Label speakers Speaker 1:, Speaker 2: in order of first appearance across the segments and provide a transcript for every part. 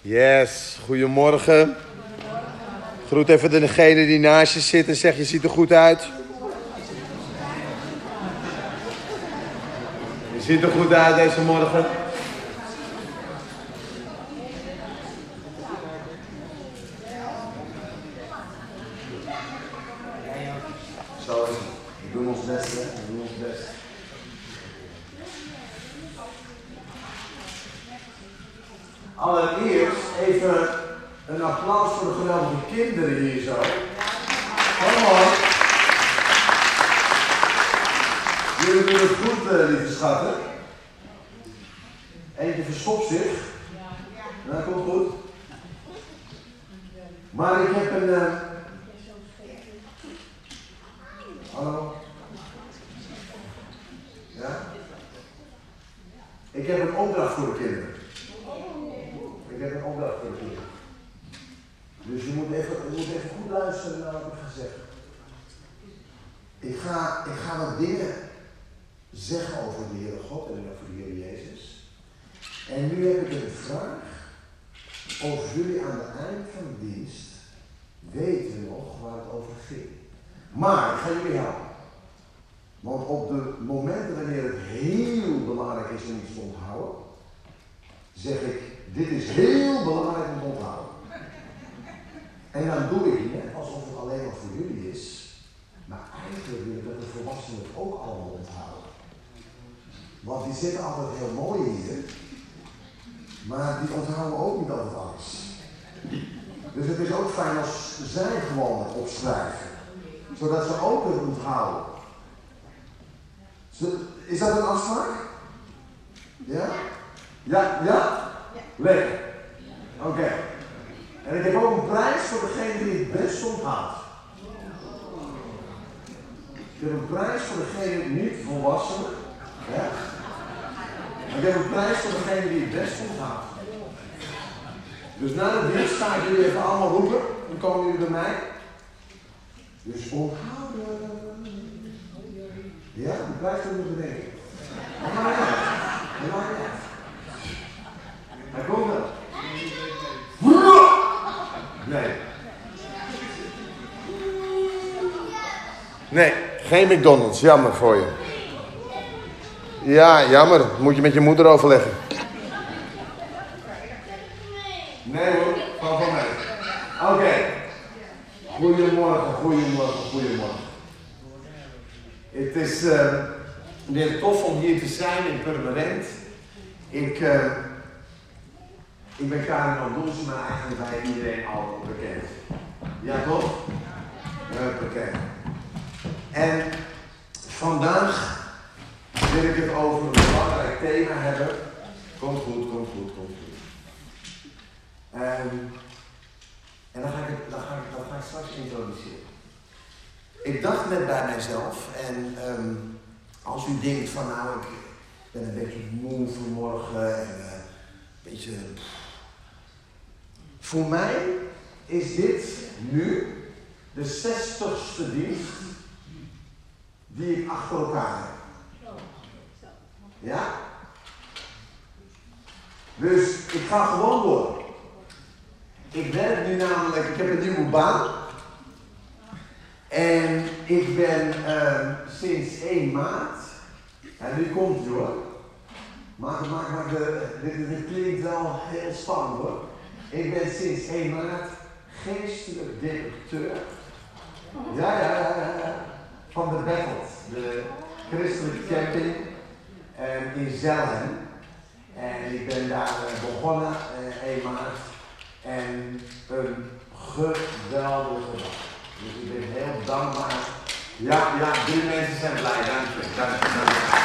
Speaker 1: Yes, goedemorgen. Groet even degene die naast je zit en zeg je ziet er goed uit. Je ziet er goed uit deze morgen. Zo is het. We doen ons best, hè? We doen ons best. Allereerst even een applaus voor de geweldige kinderen hier zo. Kom op. Jullie doen het goed, lieve schatten. Eentje verstopt zich. Dat komt goed. Maar ik heb een... Hallo? Ja? Ik heb een opdracht voor de kinderen. Ik heb een opdracht voor de kinderen. Dus je moet even goed luisteren naar wat ik ga zeggen. Ik ga wat dingen zeggen over de Heere God en over de Heer Jezus. En nu heb ik een vraag of jullie aan het eind van de dienst weten nog waar het over ging. Maar ik ga jullie helpen. Want op de momenten wanneer het heel belangrijk is om iets te onthouden, zeg ik, dit is heel belangrijk om te onthouden. En dan doe ik net alsof het alleen maar voor jullie is. Maar eigenlijk wil ik dat de volwassenen het ook allemaal onthouden. Want die zitten altijd heel mooi hier. Maar die onthouden ook niet altijd alles. Dus het is ook fijn als zij gewoon het opschrijven. Zodat ze ook het onthouden. Is dat een afspraak? Ja? Ja? Ja? Lekker. Oké. En ik heb ook een prijs voor degene die het best onthoudt. Ik heb een prijs voor degene niet volwassenen. Ja? En ik heb een prijs voor degene die het best onthoudt. Dus na de dienst ga ik jullie even allemaal roepen. Dan komen jullie bij mij. Dus onthouden. Ja, die prijs moet je bedenken. Dat maakt niet uit. Dat maakt niet uit. Hij komt wel. Nee. Nee, geen McDonald's. Jammer voor je. Ja, jammer. Moet je met je moeder overleggen. Nee hoor, van mij. Oké. Goedemorgen. Het is weer tof om hier te zijn in Purmerend. Ik ben Karin Andolse, maar eigenlijk bij iedereen al bekend. Ja toch? Bekend. En vandaag wil ik het over een belangrijk thema hebben. Komt goed. En dan ga ik straks introduceren. Ik dacht net bij mijzelf, en als u denkt van nou, ik ben een beetje moe vanmorgen en een beetje... Voor mij is dit nu de 60ste dienst die ik achter elkaar heb. Ja? Dus ik ga gewoon door. Ik werk nu namelijk, ik heb een nieuwe baan. En ik ben sinds 1 maart, en nu komt het hoor. Maar dit klinkt wel heel spannend hoor. Ik ben sinds 1 maart geestelijk directeur. Ja. Van de Bethel, de christelijke camping in Zelhem. En ik ben daar begonnen 1 maart. En een geweldige dag. Dus ik ben heel dankbaar. Ja, 3 mensen zijn blij. Dank je.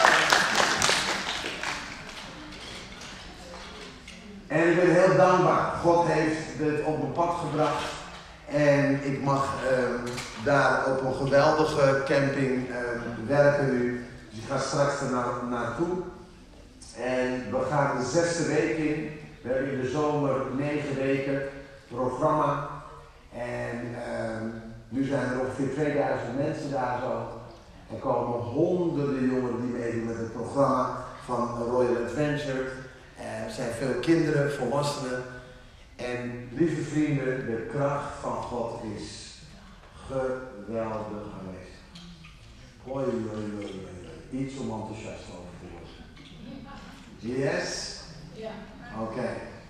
Speaker 1: En ik ben heel dankbaar. God heeft het op mijn pad gebracht. En ik mag daar op een geweldige camping werken nu. Dus ik ga straks er naartoe. En we gaan de 6e week in. We hebben in de zomer 9 weken programma. En nu zijn er ongeveer 2000 mensen daar zo. Er komen honderden jongeren die meedoen met het programma van Royal Adventure. Er zijn veel kinderen, volwassenen. En lieve vrienden, de kracht van God is geweldig aanwezig. Hoi, hoi, hoi, hoi. Iets om enthousiast over te worden. Yes? Ja. Oké.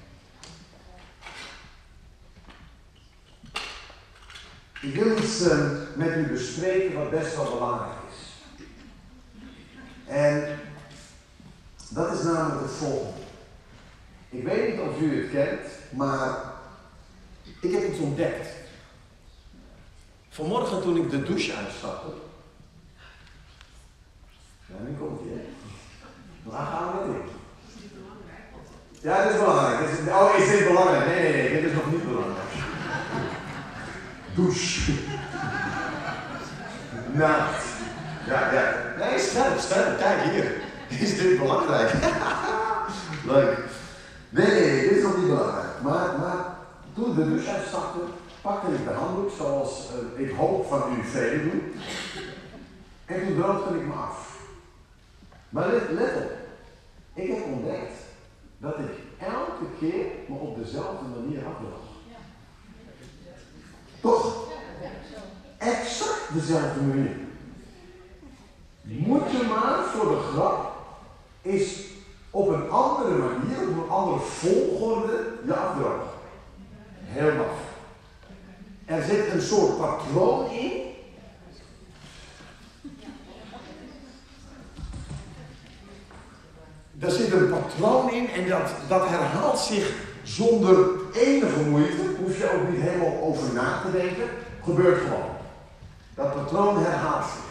Speaker 1: Ik wil iets met u bespreken wat best wel belangrijk is. En dat is namelijk het volgende. Ik weet niet of u het kent, maar ik heb iets ontdekt. Vanmorgen toen ik de douche uitstapte. Ja, nu komt hij, hè? Waar gaan we naartoe? Ja, dit is belangrijk. Oh, is dit belangrijk? Nee, dit is nog niet belangrijk. Douche. Naakt. Ja. Nee, scherp. Kijk hier. Is dit belangrijk? Leuk. Nee, dit is nog niet belangrijk. Maar toen ik de douche uitstapte, pakte ik de handdoek zoals ik hoop van u velen doen. En toen droogde ik me af. Maar let op. Ik heb ontdekt dat ik elke keer me op dezelfde manier afdroog. Toch? Exact dezelfde manier. Moet je maar voor de grap is op een andere manier, op een andere volgorde je afdrogen. Heel maf. Er zit een soort patroon in. Daar zit een patroon in en dat herhaalt zich zonder enige moeite. Hoef je ook niet helemaal over na te denken. Gebeurt gewoon. Dat patroon herhaalt zich.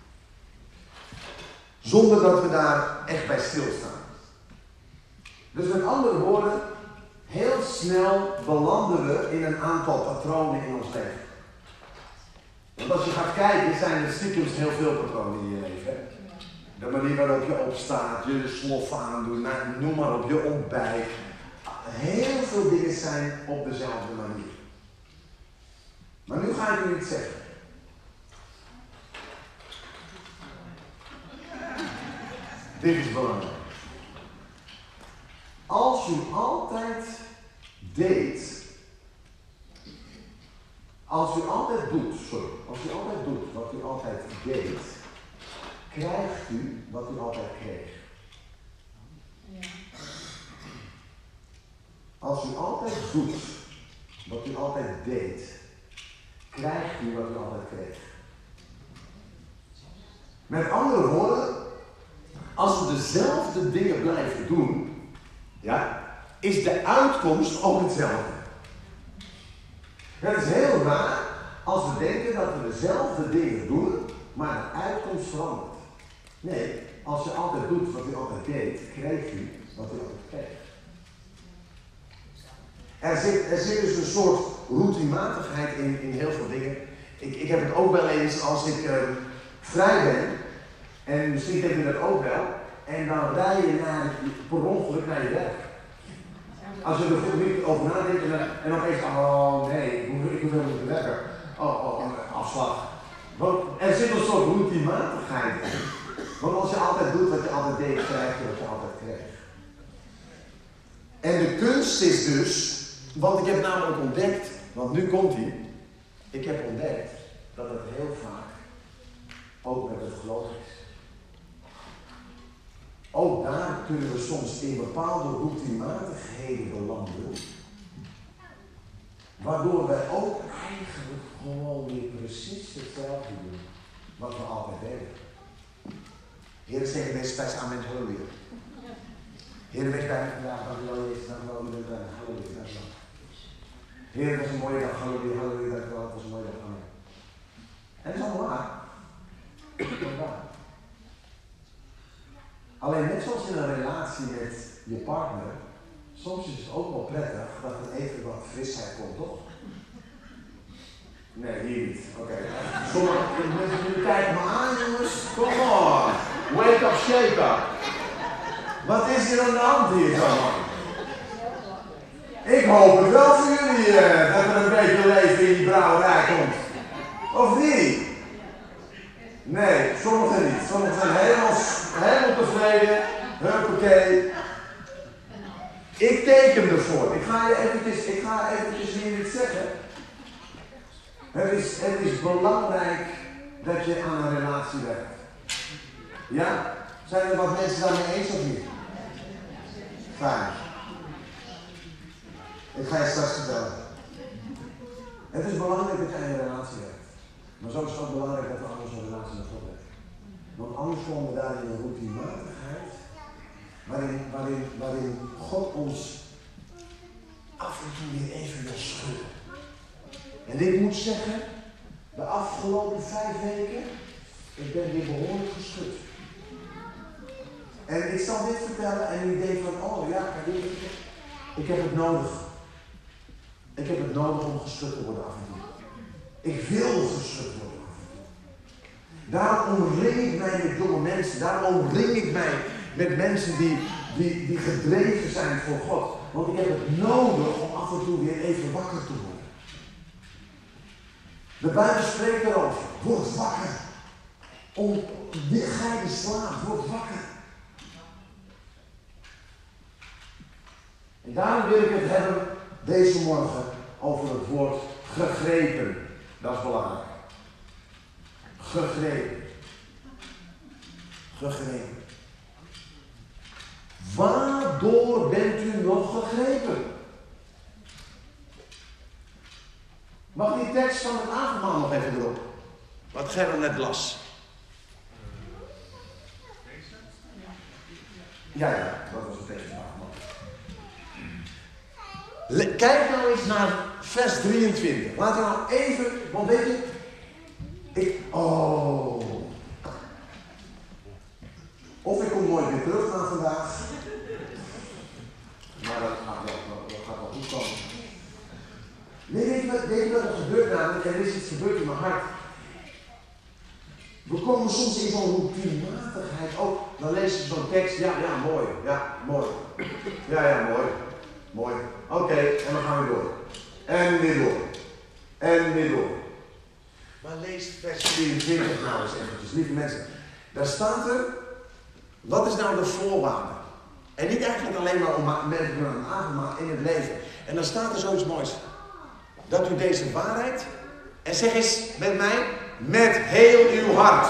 Speaker 1: Zonder dat we daar echt bij stilstaan. Dus met andere woorden, heel snel belanden we in een aantal patronen in ons leven. Want als je gaat kijken, zijn er stiekem heel veel patronen in je leven. Hè? De manier waarop je opstaat, je slof aandoet, noem maar op, je ontbijt. Heel veel dingen zijn op dezelfde manier. Maar nu ga ik u iets zeggen. Dit is belangrijk. Als u altijd deed, als u altijd doet wat u altijd deed, krijgt u wat u altijd kreeg. Ja. Als u altijd doet wat u altijd deed, krijgt u wat u altijd kreeg. Met andere woorden, als we dezelfde dingen blijven doen, ja, is de uitkomst ook hetzelfde. Het is heel raar als we denken dat we dezelfde dingen doen, maar de uitkomst verandert. Nee, als je altijd doet wat u altijd deed, krijgt u wat u altijd kreeg. Er zit dus een soort routinematigheid in heel veel dingen. Ik heb het ook wel eens als ik vrij ben, en misschien heb je dat ook wel, en dan rij je per ongeluk naar je werk. Als je er goed niet over nadenkt en opeens, oh nee, ik moet helemaal niet werken. Afslag. Want er zit een soort routinematigheid in. Want als je altijd doet wat je altijd deed, krijg je wat je altijd kreeg. En de kunst is dus, want ik heb namelijk ontdekt, want nu komt hij, ik heb ontdekt dat het heel vaak ook met het geloof is. Ook daar kunnen we soms in bepaalde routinematigheden belanden, waardoor wij ook eigenlijk gewoon weer precies hetzelfde doen wat we altijd deden. Heer, zeg deze spijs aan met halleluja. Heer, wees bij me vandaag, dank u wel, Jezus, dank u wel, u bent bij me, halleluja, dank u wel. Heer, het was een mooie dag, halleluja, halleluja, dank u wel, het was een mooie dag, amen. En dat is allemaal waar. Dat is waar. Alleen net zoals in een relatie met je partner, soms is het ook wel prettig dat er even wat frisheid komt, toch? Nee, hier niet. Oké. Sommige mensen, kijk me aan, jongens. Come on. Wake up, shake up. Wat is hier aan de hand hier zo, man? Ik hoop het wel voor jullie dat er een beetje leven in die brouwerij komt. Of niet? Nee, sommigen niet. Sommigen zijn helemaal tevreden. Huppakee. Ik teken ervoor. Ik ga eventjes hier iets zeggen. Het is belangrijk dat je aan een relatie werkt. Ja? Zijn er wat mensen daarmee eens of niet? Fijn. Ik ga je straks vertellen. Het is belangrijk dat je aan je relatie werkt. Maar zo is het ook belangrijk dat we anders een relatie met God hebben. Want anders komen we daar in een routinematigheid. Waarin God ons af en toe weer even wil schudden. En ik moet zeggen, de afgelopen 5 weken, ik ben weer behoorlijk geschud. En ik zal dit vertellen en u denkt van, oh ja, ik heb het nodig. Ik heb het nodig om geschud te worden af en toe. Ik wil geschud worden af en toe. Daarom omring ik mij met jonge mensen. Daarom omring ik mij met mensen die gedreven zijn voor God. Want ik heb het nodig om af en toe weer even wakker te worden. De Bijbel spreekt erover. Word wakker. Ga je de slaap. Word wakker. En daarom wil ik het hebben deze morgen over het woord gegrepen. Dat is belangrijk. Gegrepen. Gegrepen. Waardoor bent u nog gegrepen? Mag die tekst van het avondmaal nog even erop? Wat Gerrit net las. Ja, dat was het tekst van het avondmaal. Kijk nou eens naar vers 23. Laten we nou even, want weet je, of ik kom nooit weer terug naar vandaag. Maar dat gaat wel goed komen. Nee, weet je wat er gebeurt namelijk? Er is iets gebeurd in mijn hart. We komen soms in zo'n routinematigheid ook. Dan lees je zo'n tekst, ja, mooi. Ja, mooi. Ja, mooi. Mooi. Oké, en dan gaan we door. En weer door. En weer door. Maar lees vers 24 nou eens eventjes, lieve mensen. Daar staat er, wat is nou de voorwaarde? En niet eigenlijk alleen maar om merken een avondmaal in het leven. En dan staat er zoiets moois. Dat u deze waarheid, en zeg eens met mij, met heel uw hart.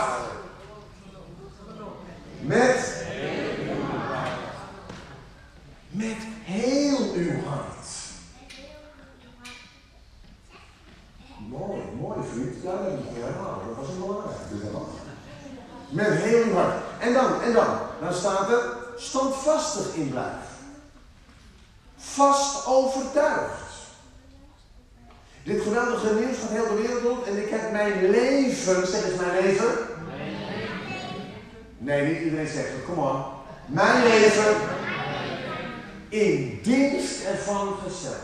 Speaker 1: Met heel uw hart. Mooi vriend. Ja, dat heb ik helemaal. Dat was een belangrijk. Met heel uw hart. En dan staat er standvastig in blijven. Vast overtuigd. Dit geweldige nieuws gaat heel de wereld rond en ik heb mijn leven, zeg eens mijn leven. Nee, niet iedereen zegt het, kom on. Mijn leven in dienst ervan gesteld.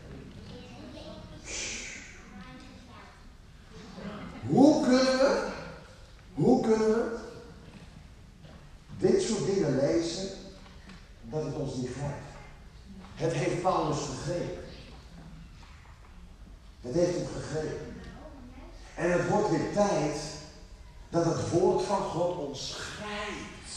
Speaker 1: Hoe kunnen we dit soort dingen lezen dat het ons niet grijpt? Het heeft Paulus gegrepen. Het heeft hem gegrepen. En het wordt weer tijd dat het woord van God ons grijpt.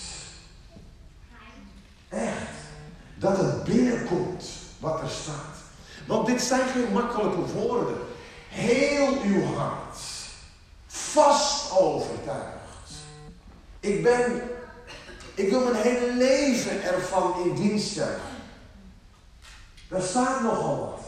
Speaker 1: Echt. Dat het binnenkomt wat er staat. Want dit zijn geen makkelijke woorden. Heel uw hart. Vast overtuigd. Ik wil mijn hele leven ervan in dienst stellen. Daar staat nogal wat.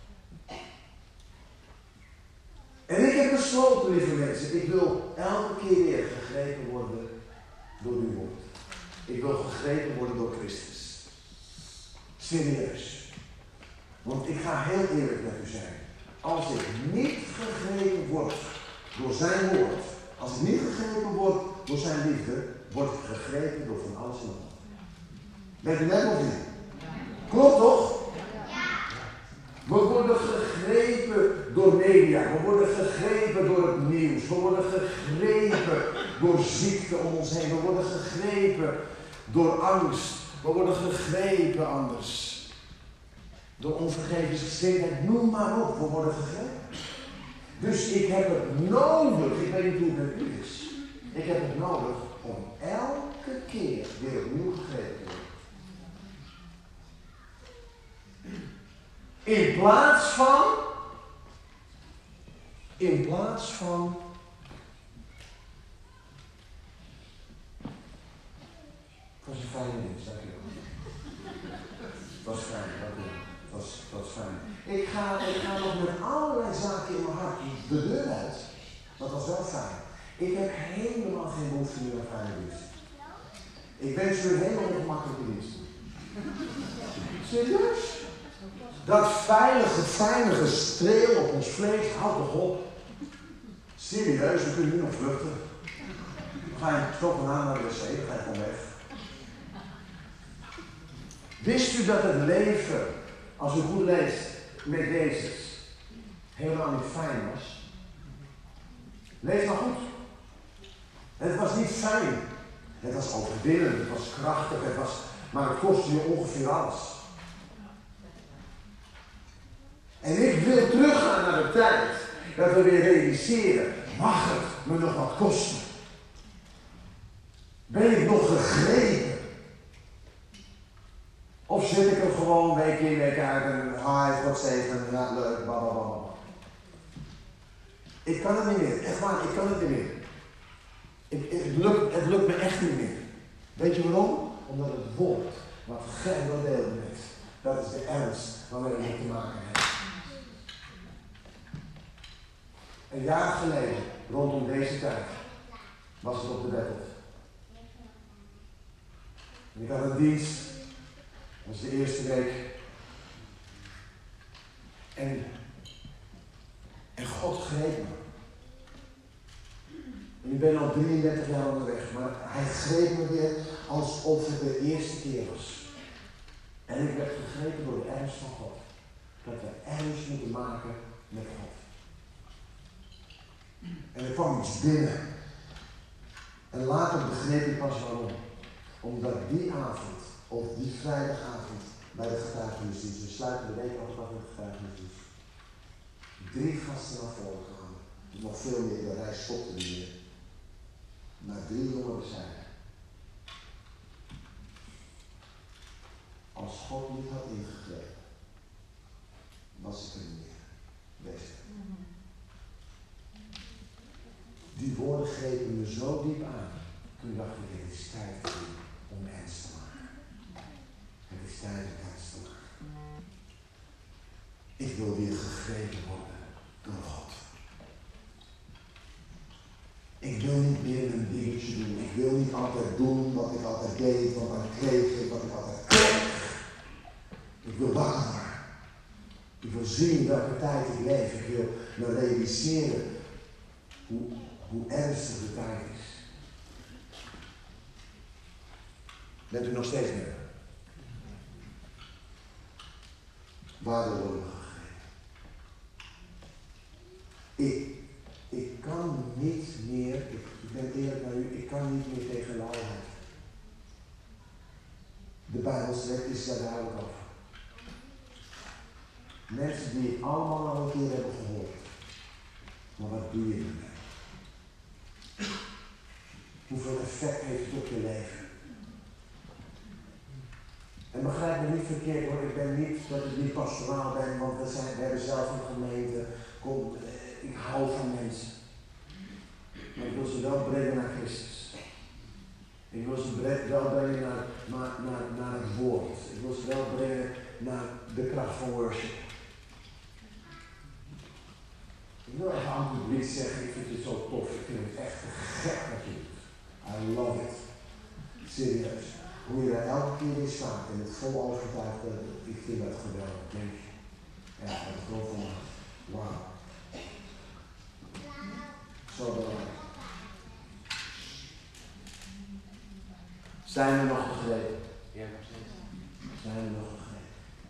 Speaker 1: En ik heb besloten, lieve mensen, ik wil elke keer weer gegrepen worden door uw woord. Ik wil gegrepen worden door Christus. Serieus. Want ik ga heel eerlijk met u zijn. Als ik niet gegrepen word door zijn woord, als ik niet gegrepen word door zijn liefde, word ik gegrepen door van alles en nog wat. Bent u net of niet? Klopt toch? We worden gegrepen door media, we worden gegrepen door het nieuws, we worden gegrepen door ziekte om ons heen, we worden gegrepen door angst, we worden gegrepen anders. Door onvergevensgezindheid, noem maar op, we worden gegrepen. Dus ik heb het nodig, ik weet niet hoe het met u is, ik heb het nodig om elke keer weer opnieuw gegrepen te worden. In plaats van het was een fijne dienst, dankjewel. Het was fijn, dankjewel. Het was fijn. Ik ga nog met allerlei zaken in mijn hart de deur uit. Dat was wel fijn. Ik heb helemaal geen behoefte meer aan fijne dienst. Ik wens u een hele ongemakkelijke dienst. Serieus? Dat fijne gestreel op ons vlees, houd toch op. Serieus, we kunnen nu nog vluchten. Dan ga je stoppen naar de wc, dan ga je gewoon weg. Wist u dat het leven, als u goed leest met Jezus, helemaal niet fijn was? Lees maar goed. Het was niet fijn. Het was overwinnend, het was krachtig, maar het kostte je ongeveer alles. En ik wil teruggaan naar de tijd dat we weer realiseren, mag het me nog wat kosten? Ben ik nog gegrepen? Of zit ik er gewoon week in, week uit en God zegen, ja leuk, blablabla. Ik kan het niet meer, echt waar, ik kan het niet meer. Het lukt me echt niet meer. Weet je waarom? Omdat het woord wat gij wil delen met, dat is de ernst waarmee we mee te maken hebben. Een jaar geleden, rondom deze tijd, was het op de Bethel. En ik had een dienst, dat was de eerste week. En God greep me. En ik ben al 33 jaar onderweg, maar hij greep me weer alsof het de eerste keer was. En ik werd gegrepen door de ernst van God. Dat we ernst moeten maken met God. En er kwam iets binnen. En later begreep ik pas waarom. Omdat die avond, of die vrijdagavond, bij de getuigenisdienst, we sluiten de week altijd af met de getuigenisdienst, 3 gasten naar voren kwamen. Nog veel meer, de reis stopte niet meer. Maar 3 jongeren zeiden, als God niet had ingegrepen, was ik er niet meer. Wees er. Die woorden grepen me zo diep aan. Toen dacht ik, het is tijd om ernst te maken. Het is tijd om ernst te maken. Ik wil weer gegrepen worden door God. Ik wil niet meer een dingetje doen. Ik wil niet altijd doen wat ik altijd deed, want dan kreeg ik wat ik altijd kreeg. Ik wil wakker worden. Ik wil zien welke tijd ik leef. Ik wil me realiseren hoe ernstig de tijd is. Bent u nog steeds mee? Waardoor worden we gegrepen? Ik kan niet meer, ik ben eerlijk naar u, ik kan niet meer tegen lauwheid. De Bijbelswet is daar duidelijk over. Mensen die het allemaal al een keer hebben gehoord. Maar wat doe je ermee? Hoeveel effect heeft het op je leven? En begrijp me niet verkeerd hoor, ik ben niet dat ik niet pastoraal ben, want we hebben zelf een gemeente. Ik hou van mensen. Maar ik wil ze wel brengen naar Christus. Ik wil ze wel brengen naar het woord. Ik wil ze wel brengen naar de kracht van worship. Ik wil even aan het publiek zeggen, ik vind het zo tof. Ik vind het echt gek wat je doet. I love it. Serieus. Hoe je daar elke keer weer staat en het vol overtuigd bent, ik vind dat geweldig. Denk je? Ja, dat is gewoon van me. Wauw. Zo belangrijk. Zijn we nog gegrepen? Ja, nog steeds. Zijn we nog gegrepen?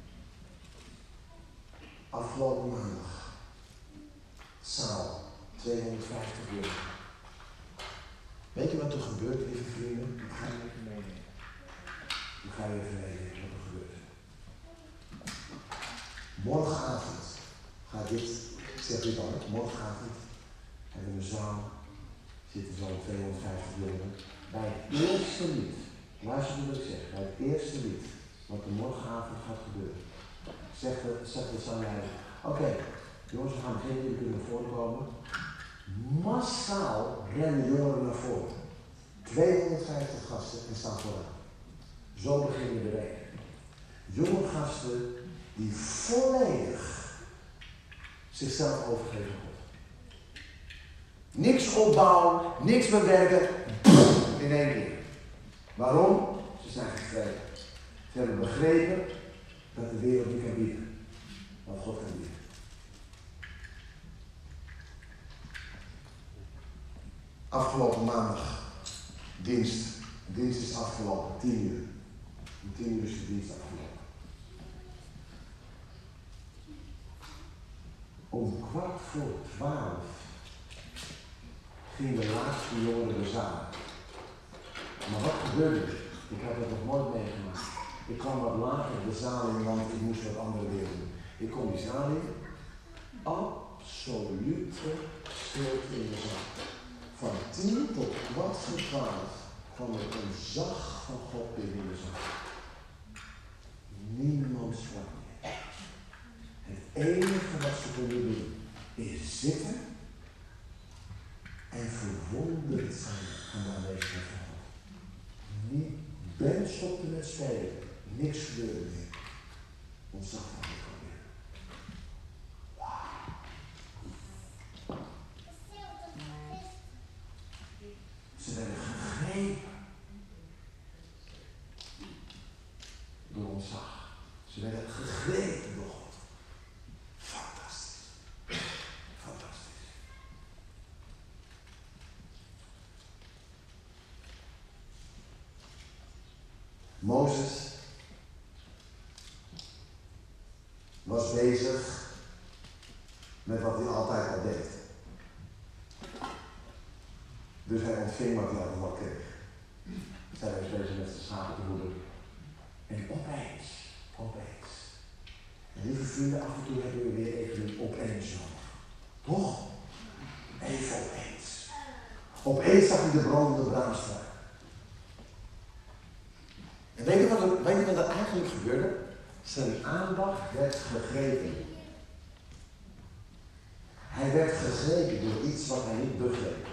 Speaker 1: Afgelopen maandag. Zaal. 250 euro. Weet je wat er gebeurt, lieve vrienden? Ik ga je even meenemen. Ik ga je even meenemen wat er gebeurt. Morgenavond gaat dit, ik zeg dit al, morgenavond hebben we een zaal, zitten zo'n 250 jongeren. Bij het eerste lied, luister wat ik zeg, bij het eerste lied, wat er morgenavond gaat gebeuren, zegt de Sanhedrin, oké, jongens, we gaan beginnen, jullie kunnen naar voren komen. Massaal rennen jongeren naar voren. 250 gasten en staan vooraan. Zo beginnen de week. Jonge gasten die volledig zichzelf overgeven aan God. Niks opbouwen, niks bewerken, in één keer. Waarom? Ze zijn gegrepen. Ze hebben begrepen dat de wereld niet kan bieden wat God kan bieden. Afgelopen maandag, dienst. Dienst is afgelopen, 10 uur. Om 10 uur is de dienst afgelopen. Om 11:15 ging de laatste jongeren de zaal. Maar wat gebeurde er? Ik had het nog nooit meegemaakt. Ik kwam wat later de zaal in, want ik moest wat andere dingen doen. Ik kom die zaal in. Absolute stilte in de zaal. Van 10 tot 11:15 kwam er een zacht van God binnen in de zaal. Niemand sprak meer. Het enige wat ze konden doen is zitten en verwonderd zijn aan de aanwezigheid van God. Niet Ben stopte met spelen, niks gebeurde meer. Ontzag van God weer. Wauw. Ze werden gegrepen door ontzag. Ze werden gegrepen door God. Fantastisch. Fantastisch. Mozes was bezig met wat hij altijd al deed. Dus hij ontving wat hij altijd al kreeg. Zij was bezig met zijn schapen te voeden. En opeens. En lieve vrienden, af en toe hebben we weer even een opeens nodig. Toch? Even opeens. Opeens zag hij de brandende braamstruik. En weet je wat er eigenlijk gebeurde? Zijn aandacht werd gegrepen. Hij werd gegrepen door iets wat hij niet begreep.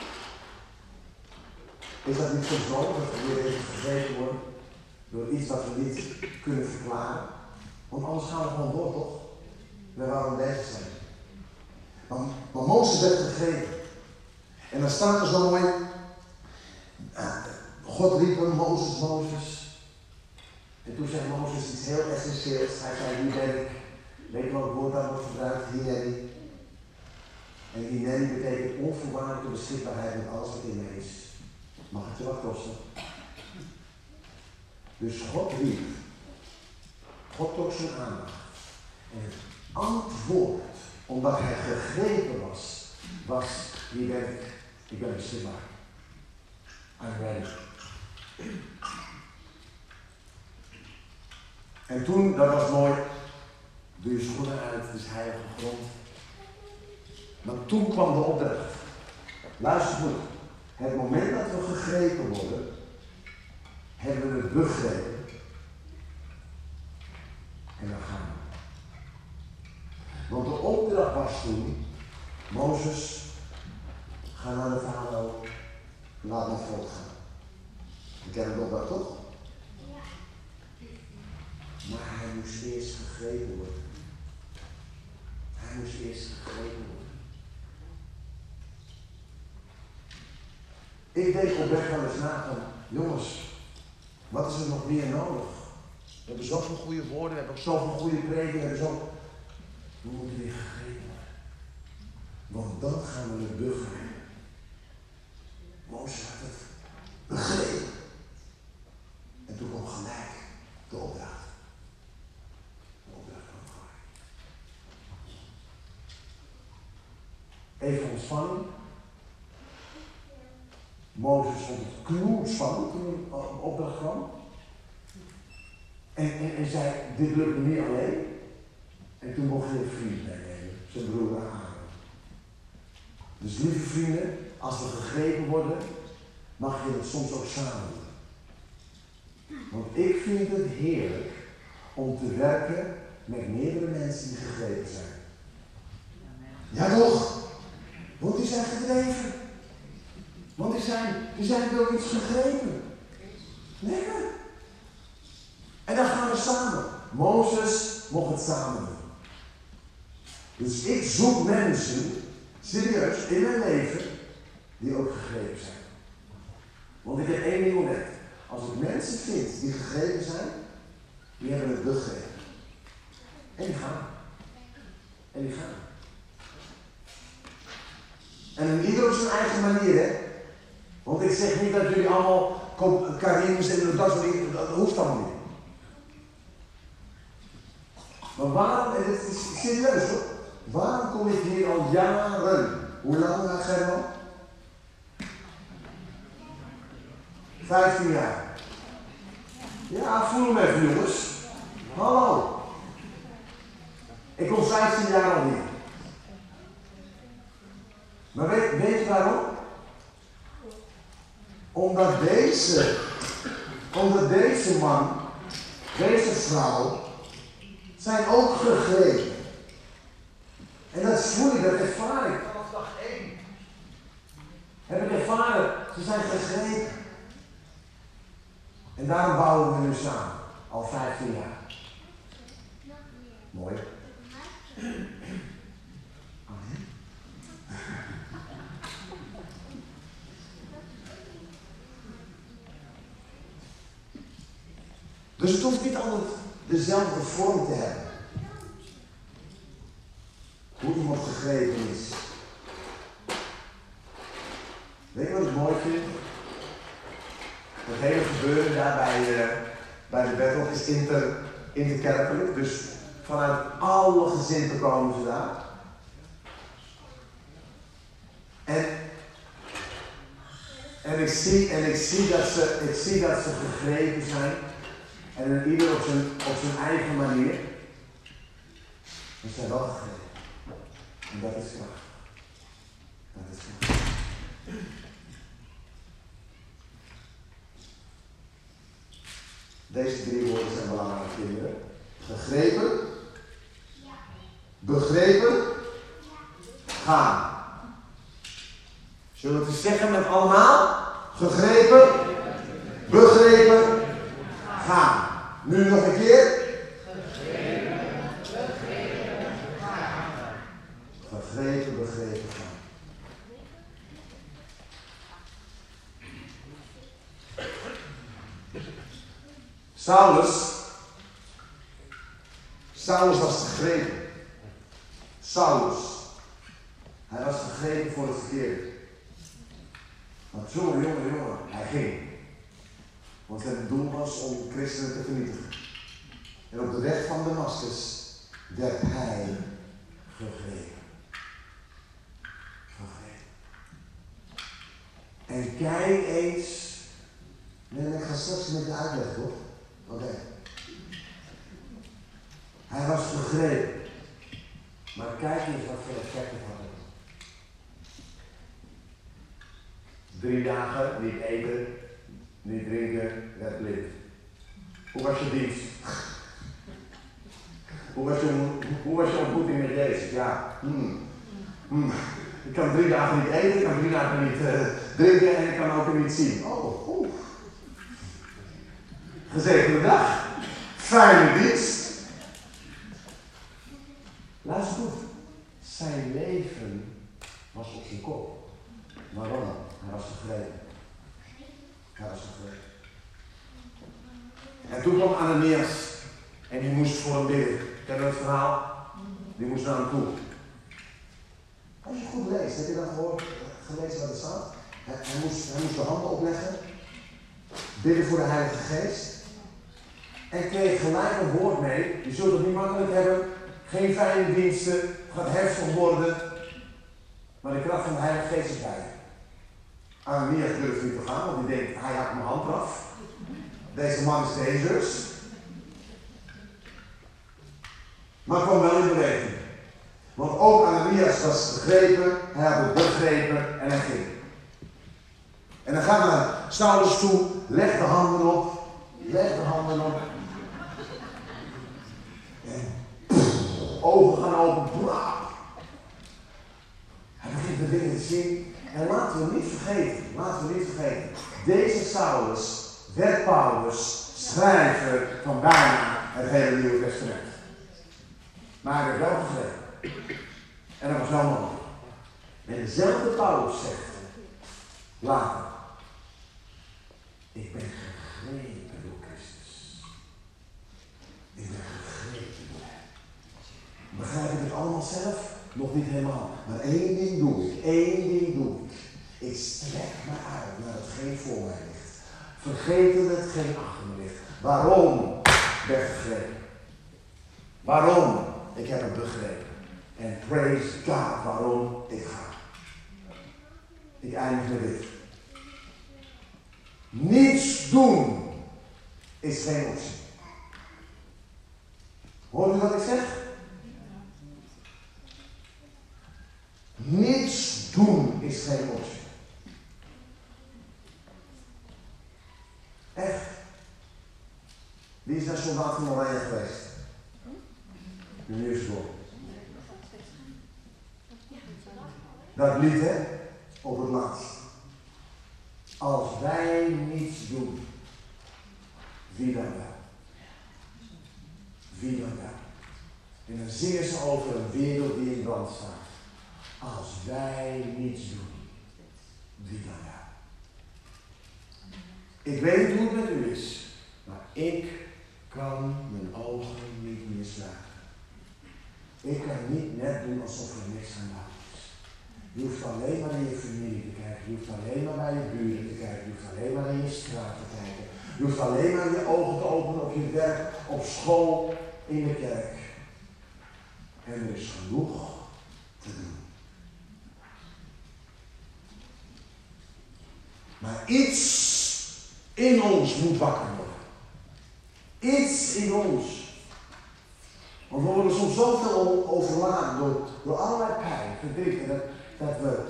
Speaker 1: Is dat niet soms nodig dat we weer even gegrepen worden door iets wat we niet kunnen verklaren? Want anders gaan we gewoon door, toch? Met waar we bezig zijn. Maar Mozes werd gegrepen. En dan staat er zo mooi. God riep hem, Mozes. En toen zei Mozes iets heel essentieels. Hij zei, hier ben ik. Weet je wat het woord daar wordt gebruikt? Hineni. En Hineni betekent onvoorwaardelijke beschikbaarheid met alles wat in me is. Mag het je wat kosten? Dus God riep. God trok zijn aandacht. En het antwoord, omdat hij gegrepen was, hier ben ik. Ik ben beschikbaar. I'm ready. En toen, dat was mooi, doe je schoenen uit, het is heilige grond. Maar toen kwam de opdracht. Luister goed. Het moment dat we gegrepen worden, hebben we het begrepen. En dan gaan we. Want de opdracht was toen, Mozes, ga naar de farao, laat mijn volk gaan. Je kent de opdracht toch? Ja. Maar hij moest eerst gegrepen worden. Ik denk oprecht wel eens na van, jongens, wat is er nog meer nodig? We hebben zoveel goede woorden, we hebben ook zoveel goede prediken, we moeten weer gegrepen worden. Want dan gaan we het begrijpen. Mozes had het begrepen. En toen kwam gelijk de opdracht. De opdracht kwam gelijk. Even ontspanning. Mozes vond het knoedspannend toen de opdracht kwam. En zei, dit lukt me niet alleen. En toen mocht hij een vriend meenemen, zijn broer Aaron. Dus lieve vrienden, als we gegrepen worden, mag je het soms ook samen doen. Want ik vind het heerlijk om te werken met meerdere mensen die gegrepen zijn. Ja toch? Want die zijn gedreven. Want die zijn door iets gegrepen. Lekker. En dan gaan we samen. Mozes mocht het samen doen. Dus ik zoek mensen, serieus, in mijn leven, die ook gegrepen zijn. Want ik heb één ding ontdekt. Als ik mensen vind die gegrepen zijn, die hebben het begrepen. En die gaan. En die gaan. En ieder op zijn eigen manier, hè. Want ik zeg niet dat jullie allemaal Karims en dat soort dingen, dat hoeft allemaal niet. Maar waarom, en het is serieus hoor, waarom kom ik hier al jaren? Hoe lang, German? 15 jaar. Ja, voel hem even jongens. Hallo. Ik kom 15 jaar al hier. Maar weet je waarom? Omdat deze man, deze vrouw, zijn ook gegrepen. En dat voel ik, dat ervaar ik vanaf dag 1. Heb ik ervaren, ze zijn gegrepen. En daarom bouwen we nu samen, al 15 jaar. Mooi. Amen. Dus het hoeft niet altijd dezelfde vorm te hebben. Hoe iemand gegrepen is. Weet je wat ik mooi vind? Het hele gebeuren daar bij de battle is interkerkelijk. Dus vanuit alle gezinten komen ze daar. En ik zie dat ze gegrepen zijn. En ieder op zijn eigen manier. Ze zijn wel gegrepen. En dat is kracht. Dat is kracht. Deze 3 woorden zijn belangrijk, kinderen. Gegrepen. Begrepen. Gaan. Zullen we het eens zeggen met allemaal? Gegrepen. Begrepen. Gaan. Nu nog een keer. Gegrepen, begrepen, gaan. Saulus was gegrepen. Saulus. Hij was gegrepen voor het verkeerde. Want jongen, hij ging. Want zijn doel was om christenen te vernietigen. En op de weg van Damascus werd hij gegrepen. En kijk eens. Nee, ik ga straks met je uitleggen, hoor. Oké. Hij was gegrepen. Maar kijk eens wat voor effect het had. 3 dagen niet eten, niet drinken, werd blind. Hoe was je dienst? Hoe was je ontmoeting met Jezus? Ja. Ik kan 3 dagen niet eten, ik kan 3 dagen niet drinken en ik kan ook niet zien. Oh. Gezegende dag. Fijne dienst. Luister goed. Zijn leven was op zijn kop. Waarom? Hij was gegrepen. En toen kwam Ananias. En die moest voor hem bidden. Ken je het verhaal? Die moest naar hem toe. Als je goed leest, heb je dat gelezen wat er staat? Hij moest de handen opleggen. Bidden voor de Heilige Geest. En kreeg gelijk een woord mee. Je zult het niet makkelijk hebben. Geen fijne diensten. Gaat heftig worden. Maar de kracht van de Heilige Geest is bij je. Ananias durft niet te gaan, want die denkt, hij hakt mijn hand eraf. Deze man is Jezus. Maar kwam wel in beweging. Want ook Ananias was gegrepen, hij had het begrepen en hij ging. En dan gaat naar Saulus toe, leg de handen op. ogen open. Bla. Hij begint de dingen te zien. En laten we niet vergeten. Deze Saulus werd Paulus, schrijver van bijna het hele Nieuwe Testament. Maar hij werd wel gegrepen. En dat was wel mogelijk. En dezelfde Paulus zegt later: ik ben gegrepen door Christus. Ik ben gegrepen door hem. Begrijp ik het allemaal zelf? Nog niet helemaal. Maar één ding doe ik. Ik strek me uit naar hetgeen voor mij ligt. Vergeten hetgeen achter me ligt. Waarom ben ik gegrepen? Waarom? Ik heb het begrepen. En praise God waarom ik ga. Ik eindig met dit. Niets doen is geen optie. Hoort u wat ik zeg? Niets doen is geen optie. Echt. Wie is daar soldaat van Oranje geweest? De nieuwsblok. Dat lied, hè? Op het laatst. Als wij niets doen, wie dan wel? Wie dan wel? En dan zingen ze over een wereld die in brand staat. Als wij niets doen, wie dan wel? Ik weet niet hoe het met u is, maar ik kan mijn ogen niet meer sluiten. Ik kan niet net doen alsof er niks aan de hand is. Je hoeft alleen maar naar je familie te kijken. Je hoeft alleen maar naar je buren te kijken. Je hoeft alleen maar naar je straat te kijken. Je hoeft alleen maar je ogen te openen op je werk, op school, in de kerk. En er is genoeg te doen. Maar iets in ons moet wakker worden. Iets in ons. Want we worden soms zoveel overladen door allerlei pijn, verdriet, en dat we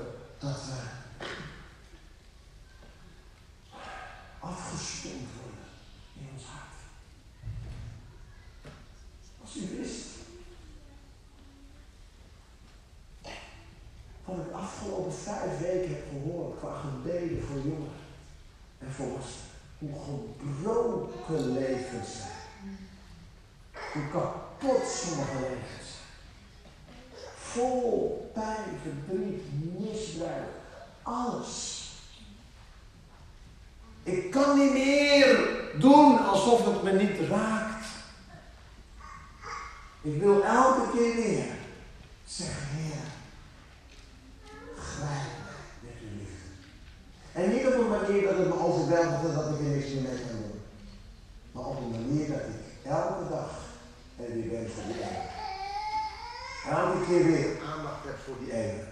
Speaker 1: afgestompt worden in ons hart. Als u wist wat ik afgelopen 5 weken heb gehoord qua gebeden voor jongeren en volwassenen. Hoe gebroken levens zijn. Hoe kapot sommige levens zijn. Vol pijn, verdriet, misbruik. Alles. Ik kan niet meer doen alsof het me niet raakt. Ik wil elke keer weer zeggen: Heer, grijp me met uw liefde. En niet op een manier dat het me overweldigt en dat ik er niks meer mee kan doen. Maar op een manier dat ik elke dag er weer ben voor die ene. Elke keer weer aandacht heb voor die ene.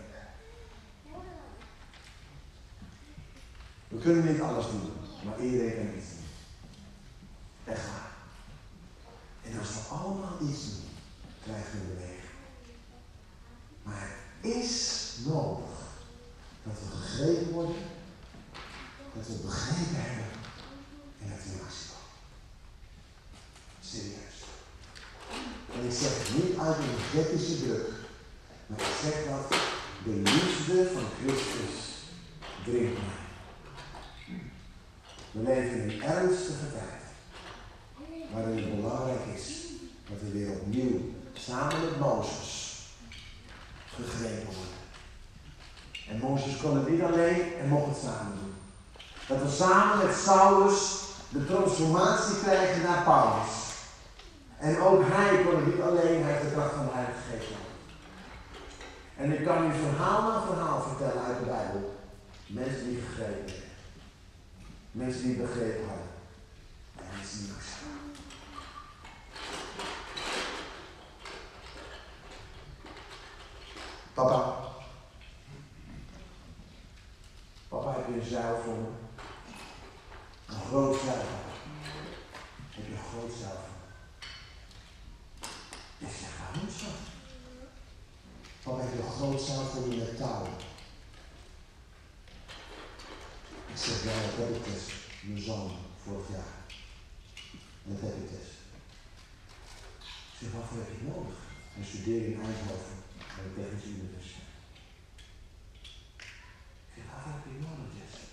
Speaker 1: We kunnen niet alles doen, maar iedereen kan iets doen. Echt waar. En als we allemaal iets doen, krijgen we een beweging. Maar het is nodig dat we gegrepen worden, dat we begrepen hebben en dat we in actie komen. Serieus. En ik zeg het niet uit een energetische druk, maar ik zeg dat de liefde van Christus dringt mij. We leven in een ernstige tijd, waarin het belangrijk is dat we weer opnieuw samen met Mozes gegrepen worden. En Mozes kon het niet alleen en mocht het samen doen. Dat we samen met Saulus de transformatie krijgen naar Paulus. En ook hij kon het niet alleen, hij heeft de kracht van de Heilige Geest. En ik kan u verhaal na verhaal vertellen uit de Bijbel. Mensen die gegrepen werden. Mensen die begrepen hadden. En mensen die nog zijn. Papa. Papa, heb je een zuil voor me? Een groot zuil. Heb je een groot zuil voor me? Ik zeg, waarom zo? Papa, heb je een groot zuil voor me met touw? Ik zeg, ja, dat heb ik dus. Mijn zoon, vorig jaar. Dat heb ik dus. Ik zeg, waarvoor heb je het nodig? Hij stuurt studeerde in Eindhoven aan de Technische Universiteit. Ik zeg, wat heb je nodig, Jesse?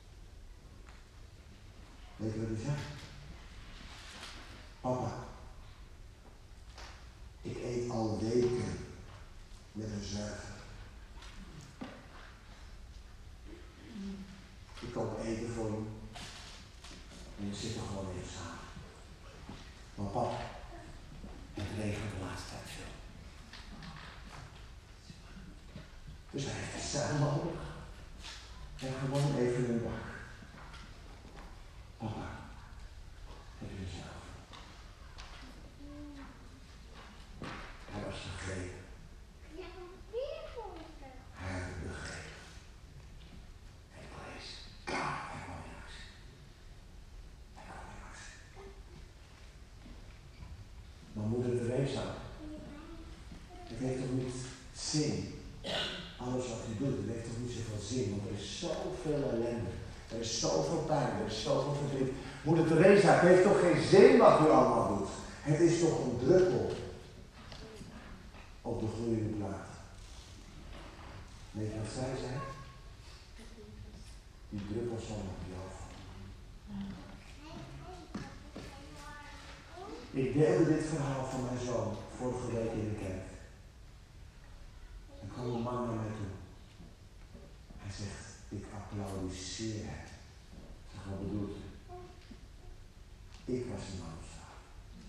Speaker 1: Weet je wat hij zei? Papa, ik eet al weken met een zwerver. Ik kook eten voor hem. En we zitten gewoon even samen. Maar papa, het regent de laatste tijd veel. Dus hij heeft een zeil nodig. En gewoon even in de bak. Papa, heb je een zeil? Hij was gegrepen. Hij had het begrepen. En ik lees, hij kwam in actie. Hij kwam in actie. Maar moeder Teresa, het heeft toch niet zin? Alles wat u doet, het heeft toch niet zoveel zin? Want er is zoveel ellende. Er is zoveel pijn, er is zoveel verdriet. Moeder Teresa, het heeft toch geen zin wat u allemaal doet? Het is toch een druppel op de gloeiende plaat. Weet je wat zij zei? Die druppel zal op jou vallen. Ik deelde dit verhaal van mijn zoon vorige week in de kerk. En kwam een man naar mij toe. Hij zegt, ik applaudisseer het. Ik zeg, wat bedoelt u? Ik was die man op straat.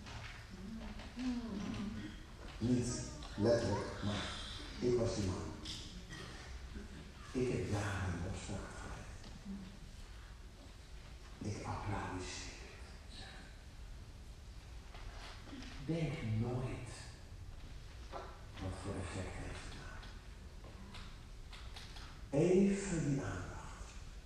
Speaker 1: Niet letterlijk, maar ik was die man. Ik heb jaren op straat geleefd. Ik applaudisseer het. Denk nooit wat voor effect heeft het nou. Even die aandacht.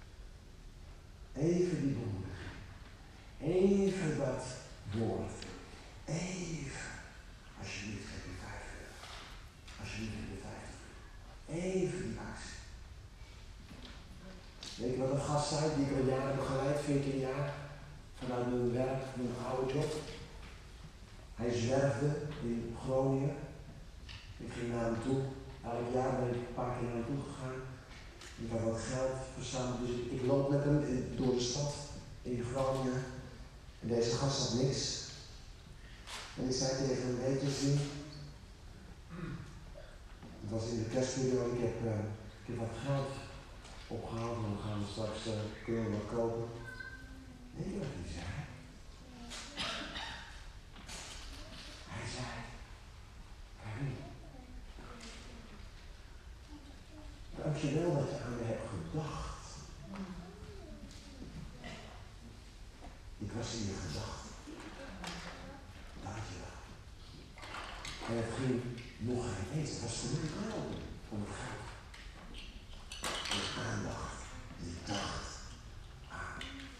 Speaker 1: Even die bemoediging. Even dat woord. Even. Alsjeblieft heb je 5 euro. Alsjeblieft heb je 50 euro. Even die actie. Weet je wat een gast zei die ik al jaren begeleid, 14 jaar, vanuit mijn werk, mijn oude job. Hij zwerfde in Groningen. Ik ging naar hem toe. Elk jaar ben ik een paar keer naar hem toe gegaan. Ik had wat geld verzameld, dus ik loop met hem door de stad in Groningen. En deze gast had niks. En ik zei tegen hem, weet je zien, het was in de kerstperiode, ik heb wat geld opgehaald en dan gaan we straks, kunnen we wat kopen. Weet je wat hij zei? Hij zei, Karin, dankjewel dat je aan me hebt gedacht. Ik was in je gedachten. Dankjewel. En het ging nog geen eens. Het was voor mij wel om het geld. De aandacht. Je dacht aan.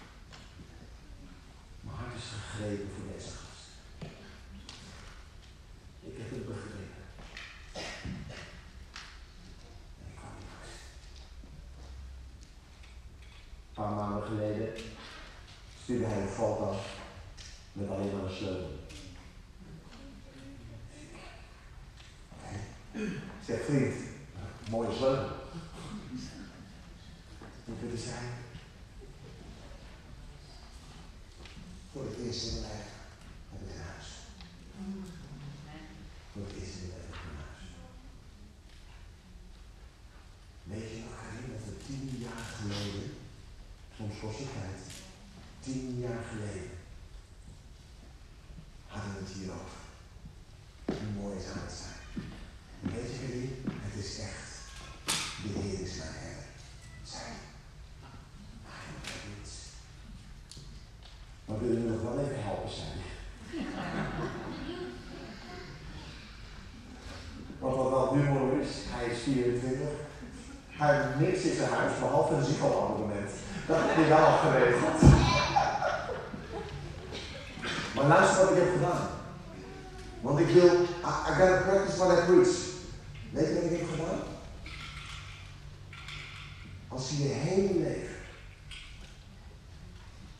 Speaker 1: Mijn hart is gegrepen voor deze gast. Ik heb het begrepen. En ik kwam niet uit. Een paar maanden geleden stuurde hij een foto met alleen maar een sleutel. Ik zeg, vriend, mooie sleutel. Hoe kunnen zijn? Voor het eerst in mijn leven heb ik een huis. Voor het eerst in mijn leven heb ik een huis. Weet je nog, Karin, dat we 10 jaar geleden, soms kost het tijd, 10 jaar geleden, hadden we het hierover. Hoe mooi zou het zijn? En weet je, Karin, het is echt. De Heer is mijn herder. Zij. Hij doet niets. Maar wil je nog wel even helpen zijn? Want wat wel humor is, hij is 24. Hij heeft niks in zijn huis, behalve een ziekenabonnement. Dat heb ik wel al geregeld. Maar luister wat ik heb gedaan. Want ik wil, I gotta practice what I preach. Weet je wat ik heb gedaan? Als je je hele leven,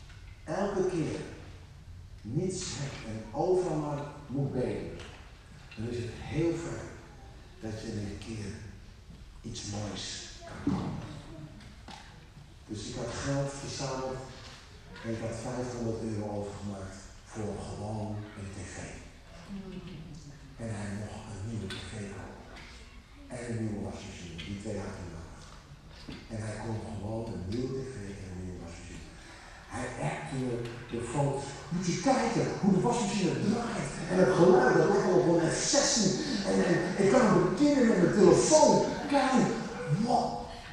Speaker 1: elke keer niets hebt en overal maar moet bedelen, dan is het heel fijn dat je een keer iets moois kan kopen. Dus ik had geld verzameld en ik had €500 overgemaakt voor gewoon een tv. En hij mocht een nieuwe tv kopen. En een nieuwe wasmachine, die 2 had hij nodig. En hij kon gewoon een nieuwe tv en een nieuwe wasmachine. Hij appte me de foto's. Moet je kijken hoe de wasmachine draait. En het geluid, dat lijkt wel op een F16. En ik kan hem beginnen met mijn telefoon. Kijk, wow.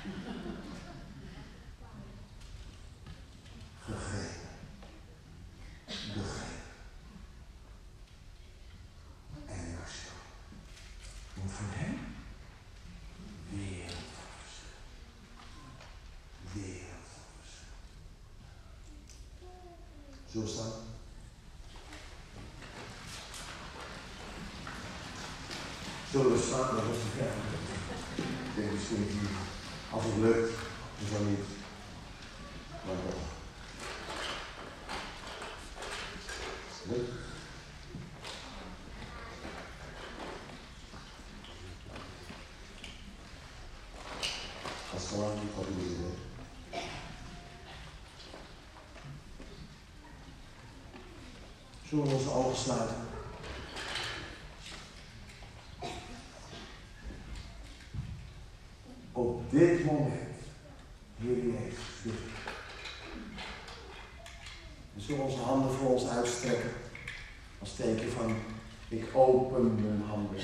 Speaker 1: Gegrepen. Begrepen. En in actie komen. Want voor hem, wereld van verschil. Wereld van verschil. Zullen we staan? Zullen we staan? Dat is te ver. Ik denk misschien niet. Als het lukt, dan niet. Maar toch. Lukt. Als het gewoon niet gaat doen. Zullen we onze ogen sluiten? Op dit moment, Heer Jezus, dit. We zullen onze handen voor ons uitstrekken. Als teken van, ik open mijn handen.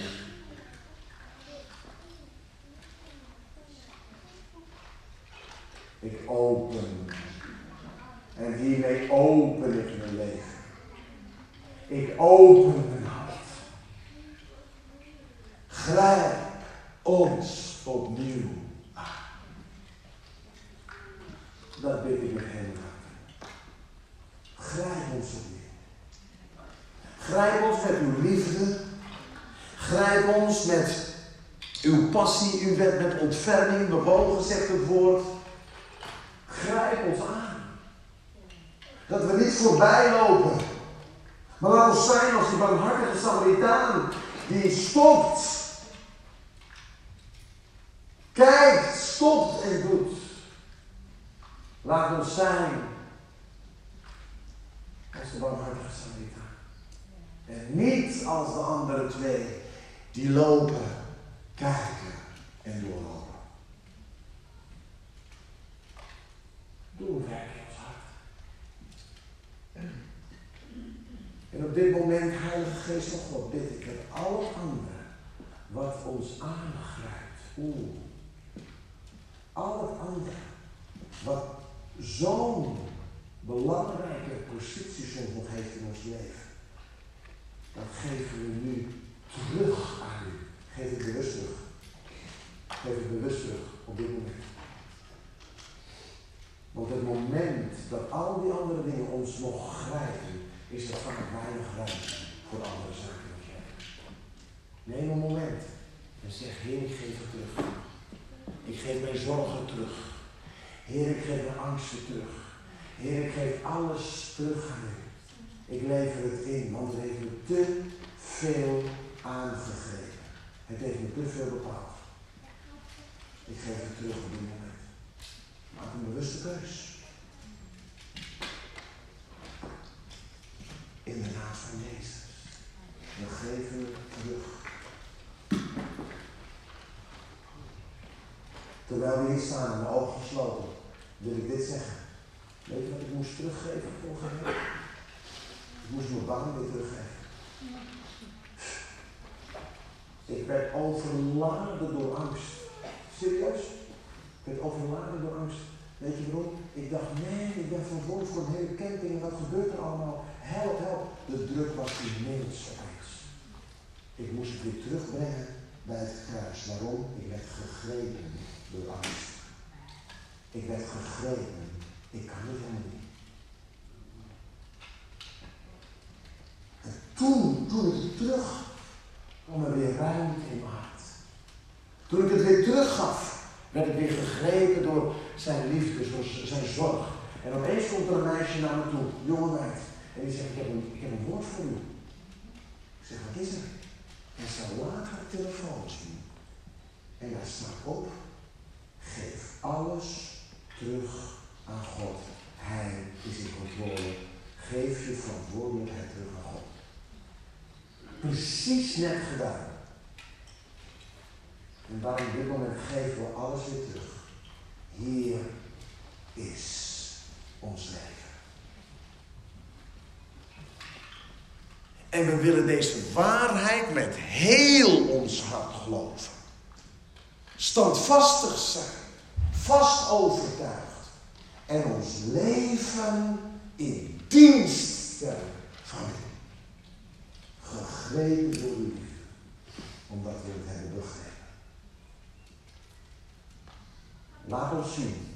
Speaker 1: Ik open. En hiermee open ik mijn leven. Ik open mijn hart. Grijp ons opnieuw aan. Dat bid ik met heel hart. Grijp ons opnieuw. Grijp ons met uw liefde. Grijp ons met uw passie. U bent met ontferming bewogen, zegt het woord. Grijp ons aan. Dat we niet voorbij lopen. Maar laat ons zijn als die barmhartige Samaritaan die stopt. Kijkt, stopt en doet. Laat ons zijn als de barmhartige Samaritaan. En niet als de andere 2 die lopen, kijken en doorlopen. Doe een werk in ons hart. En op dit moment, Heilige Geest van God, bid ik het al het andere wat ons aangrijpt. Al het andere wat zo'n belangrijke positie soms nog heeft in ons leven. Dat geven we nu terug aan u. Geef het bewust terug. Geef het bewust terug op dit moment. Want het moment dat al die andere dingen ons nog grijpen, is er vaak weinig ruimte voor andere zaken dat je hebt. Neem een moment en zeg, Heer, ik geef het terug. Ik geef mijn zorgen terug. Heer, ik geef mijn angsten terug. Heer, ik geef alles terug aan u. Ik lever het in, want het heeft me te veel aangegrepen. Het heeft me te veel bepaald. Ik geef het terug op dit moment. Maak een bewuste keus. In de naam van Jezus. We geven het terug. Terwijl we hier staan en de ogen gesloten, wil ik dit zeggen. Weet je wat ik moest teruggeven vorige week? Ik moest mijn baan weer teruggeven. Ik werd overladen door angst. Serieus? Ik werd overladen door angst. Weet je waarom? Ik dacht, nee, ik ben verantwoordelijk voor een hele camping en wat gebeurt er allemaal? Help, help. De druk was immens opeens. Ik moest het weer terugbrengen bij het kruis. Waarom? Ik werd gegrepen door angst. Ik werd gegrepen. Ik kan het helemaal niet. En toen ik het terug, kwam er weer ruimte in mijn hart. Toen ik het weer teruggaf, werd ik weer gegrepen door zijn liefde, door zijn zorg. En opeens komt er een meisje naar me toe, jonge meid. En die zegt, ik heb een woord voor u. Ik zeg, wat is er? En ze laten de telefoon zien. En daar staat op, geef alles terug aan God. Hij is in controle. Geef je verantwoordelijkheid terug aan God. Precies net gedaan. En waarom op dit moment geven we alles weer terug. Hier is ons leven. En we willen deze waarheid met heel ons hart geloven. Standvastig zijn. Vast overtuigd. En ons leven in dienst stellen van u. Gegrepen door uw liefde. Omdat we het hebben begrepen. Laat ons zien